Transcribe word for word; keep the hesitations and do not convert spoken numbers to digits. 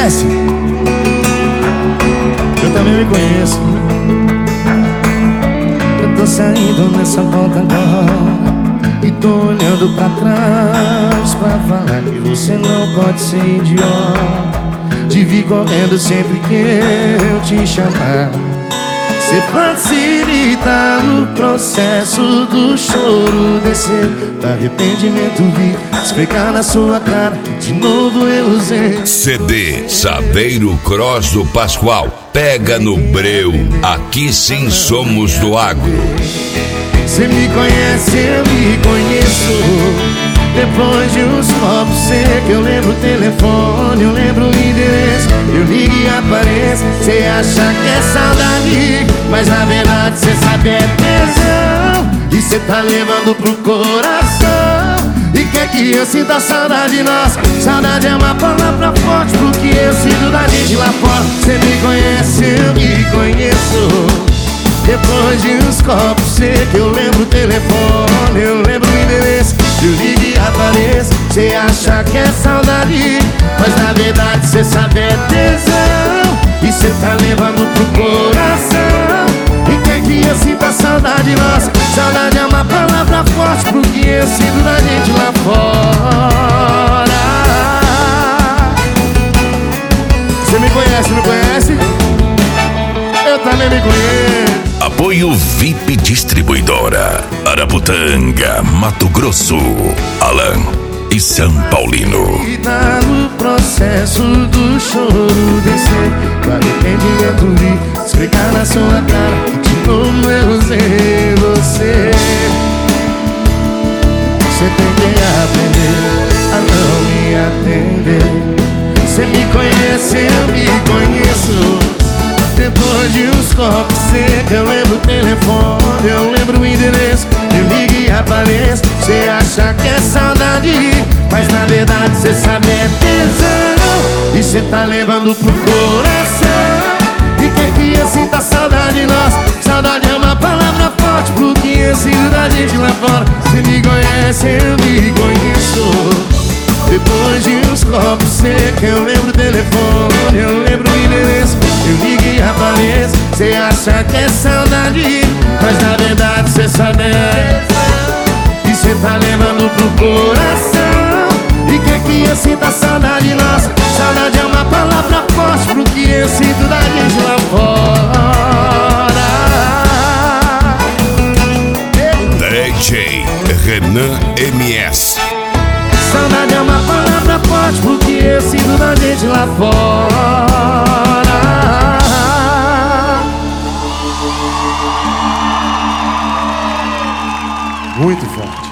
conhece? Eu também me conheço. Eu tô saindo nessa volta agora e tô olhando pra trás pra falar que você não pode ser idiota de vir correndo sempre que eu te chamar. Você facilita o processo do choro descer, do arrependimento vir esfregar na sua cara, de novo eu usei. C D Saveiro Cross do Pascoal, pega no breu, aqui sim somos do agro. Você me conhece, eu me conheço. Depois de uns copos secos, eu lembro o telefone, eu lembro o endereço. Eu ligo e apareço, cê acha que é saudade, mas na verdade cê sabe é tesão. E cê tá levando pro coração e quer que eu sinta saudade, nossa. Saudade é uma palavra forte pro que eu sinto da gente lá fora. Cê me conhece, eu me conheço. Depois de uns copos secos, eu lembro o telefone, eu lembro o endereço. Eu ligo e apareço, cê acha que é saudade, mas na verdade cê sabe é tesão. E cê tá levando pro coração e quer que eu sinta saudade, nossa. Saudade é uma palavra forte pro que eu sinto da gente lá fora. Cê me conhece, me conhece? Eu também me conheço. Apoio V I P Distribuidora, Araputanga, Mato Grosso, Alan e São Paulino. E tá no processo do choro descer, do arrependimento vir esfregar na sua cara, de novo eu usei você. Você tem que aprender a não me atender. Você me conhece, eu me conheço. Depois de uns copos secos, eu lembro o telefone, eu lembro o endereço. Eu ligo e apareço, cê acha que é saudade, mas na verdade cê sabe é tesão. E cê tá levando pro coração e quer que eu sinta saudade, nossa. Saudade é uma palavra forte pro que eu sinto da gente lá fora. Cê me conhece, eu me conheço. Depois de uns copos secos, eu lembro o telefone, eu lembro o endereço. Eu ligo e apareço, cê acha que é saudade, mas na verdade cê sabe é tesão. E cê tá levando pro coração e quer que eu sinta saudade, nossa. Saudade é uma palavra forte pro que eu sinto da gente lá fora. D J Renan M S. Saudade é uma palavra forte pro que eu sinto da gente lá fora. Muito forte.